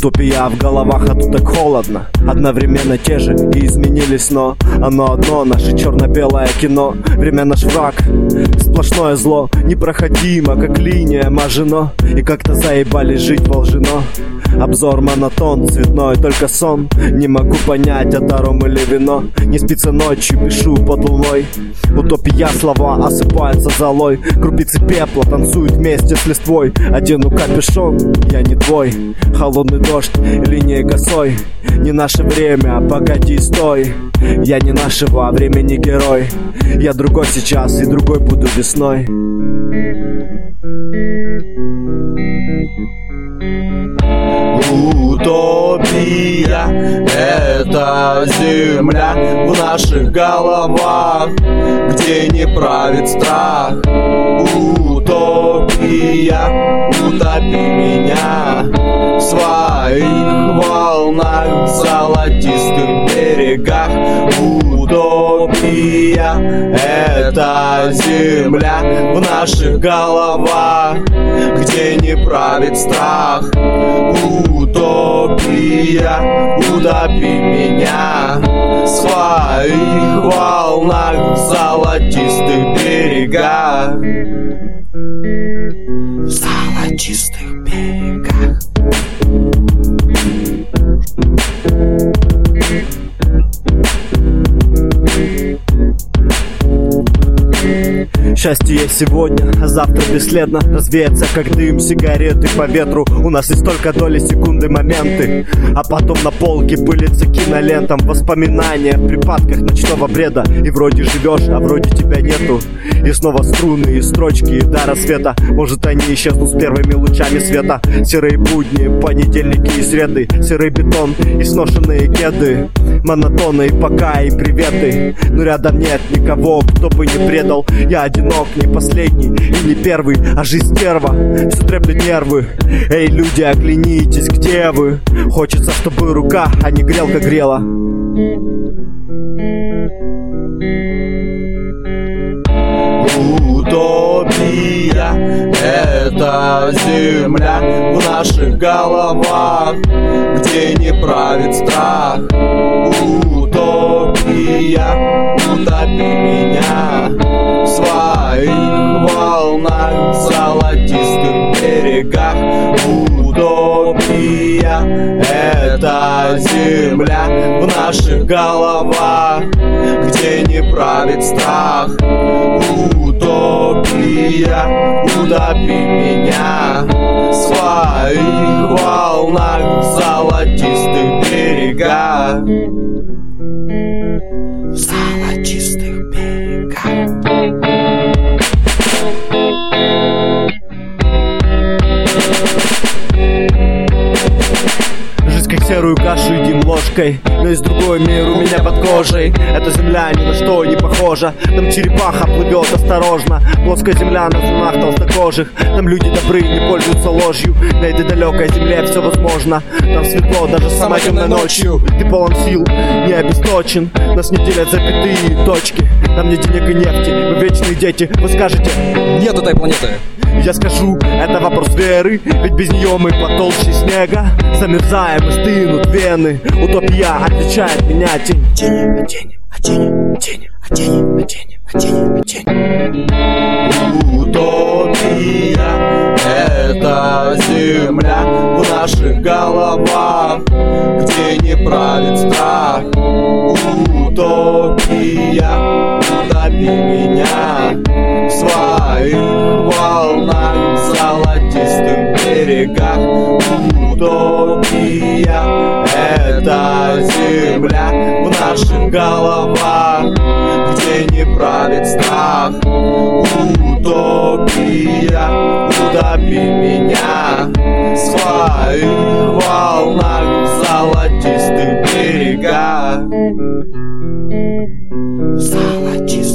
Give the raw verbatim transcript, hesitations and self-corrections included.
Утопия в головах, а тут так холодно. Одновременно те же и изменились, но оно одно, наше черно-белое кино. Время наш враг, сплошное зло, непроходимо, как линия Мажино. И как-то заебали жить волжино. Обзор монотон, цветной только сон. Не могу понять, это ром или вино. Не спится ночью, пишу под луной. Утопия, слова осыпаются золой. Крупицы пепла танцуют вместе с листвой. Одену капюшон, я не твой. Холодный дождь, линией косой. Не наше время, погоди, стой. Я не нашего времени герой. Я другой сейчас и другой буду весной. Утопия — это земля в наших головах, где не правит страх. Утопия, утопи меня в своих волнах, в золотистых берегах. Утопия — это земля в наших головах, где не правит страх. Утопия, утопи меня в своих волнах, в золотистых берегах. В золотистых берегах. Счастье есть сегодня, а завтра бесследно развеется, как дым сигареты по ветру. У нас есть только доли секунды, моменты, а потом на полке пылится кинолентам. Воспоминания в припадках ночного бреда. И вроде живешь, а вроде тебя нету. И снова струны, и строчки, и до рассвета. Может, они исчезнут с первыми лучами света. Серые будни, понедельники и среды. Серый бетон и сношенные кеды. Монотонные пока и приветы. Но рядом нет никого, кто бы не предал. Я одинок, не последний и не первый, а жизнь стерва, все треплет нервы. Эй, люди, оглянитесь, где вы? Хочется, чтобы рука, а не грелка грела. Утопия — это земля в наших головах, где не правит страх. Утопия, утопи меня в своих волнах, в золотистых берегах. Утопия — это земля в наших головах, где не правит страх. Утопия, утопи меня в своих волнах, в золотистых берегах. В золотистых берегах. Серую кашу едим ложкой, но есть другой мир у меня под кожей. Эта земля ни на что не похожа. Там черепаха плывет осторожно. Плоская земля на зунах толстокожих. Там люди добры, не пользуются ложью. На этой далекой земле все возможно. Там светло даже самой темной ночью. Ты полон сил, не обесточен. Нас не делят запятые точки. Там нет денег и нефти, мы вечные дети. Вы скажете: нет этой планеты. Я скажу, это вопрос веры. Ведь без нее мы потолще снега. Замерзаем и стынут вены. Утопия отличает меня от тени. Тени, от тени, от тени, от тени, от тени, от тени, от тени, от тени. Утопия — это земля в наших головах, где не правит страх. Утопия, утопи меня в своих волнах, в золотистых берегах. Утопия — это земля в наших головах, где не правит страх. Утопия, утопи меня в своих волнах, в золотистых берегах. В золотистых